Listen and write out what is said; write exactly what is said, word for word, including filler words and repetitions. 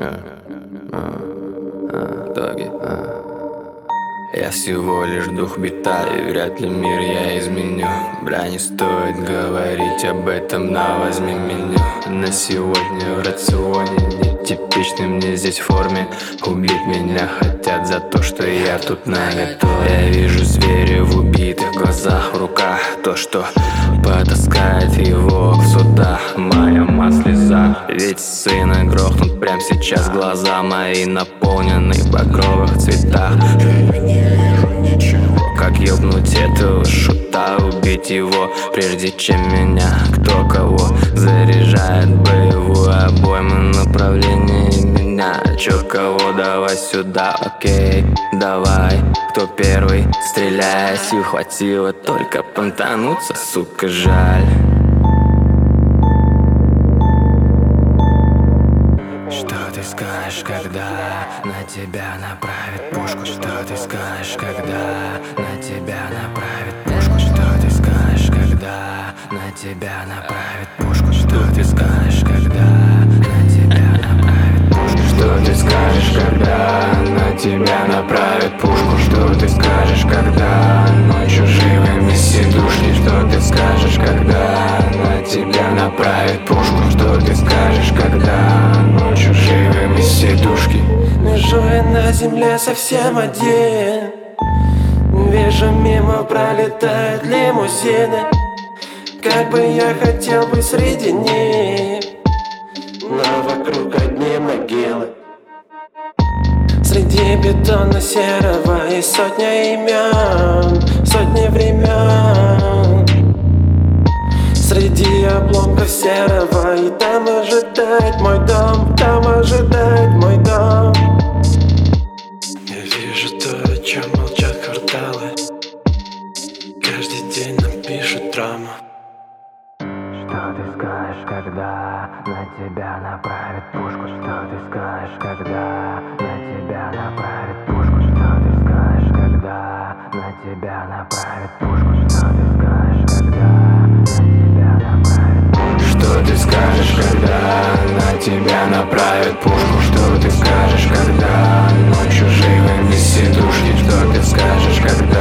Доги. Я всего лишь дух бита, и вряд ли мир я изменю. Бля, не стоит говорить об этом, на возьми меню. На сегодня в рационе нетипичный мне здесь в форме. Убить меня хотят за то, что я тут наготове. Я вижу зверя в убитых глазах, в руках то, что потаскает его в судах. Моя мать слеза, ведь сына грохнут прямо сейчас. Глаза мои наполнены в багровых цветах. Как ёбнуть этого шута, убить его, прежде чем меня кто кого заряжает боевую обойму направление меня. Чё кого, давай сюда, окей, давай. Кто первый, стреляй, сил хватило только понтануться, сука, жаль. Что ты скажешь, когда на тебя направят пушку? Что ты скажешь, когда на тебя направят пушку? Что ты скажешь, когда на тебя направят пушку? Что ты скажешь, когда на тебя направят пушку? Что ты скажешь, когда на тебя направят пушку? Что ты скажешь, когда ночью живыми сидушни? Что ты скажешь, когда на тебя направят пушку? Что ты скажешь, когда ночью живыми сидушки? Лежу я на земле совсем один. Вижу, мимо пролетают лимузины. Как бы я хотел быть среди них, но вокруг одни могилы. Среди бетона серого и сотня имен, сотни времен. Среди обломков серого, и там ожидает мой дом, там ожидает мой дом. Я вижу то, о чем молчат кварталы. Каждый день нам пишут драму. Что ты скажешь, когда на тебя направят пушку? Что ты скажешь, когда на тебя направят пушку? Что ты скажешь, когда на тебя направят пушку? Что ты скажешь, когда Что ты скажешь, когда на тебя направят пушку? Что ты скажешь, когда ночью живыми сидушки? Что ты скажешь, когда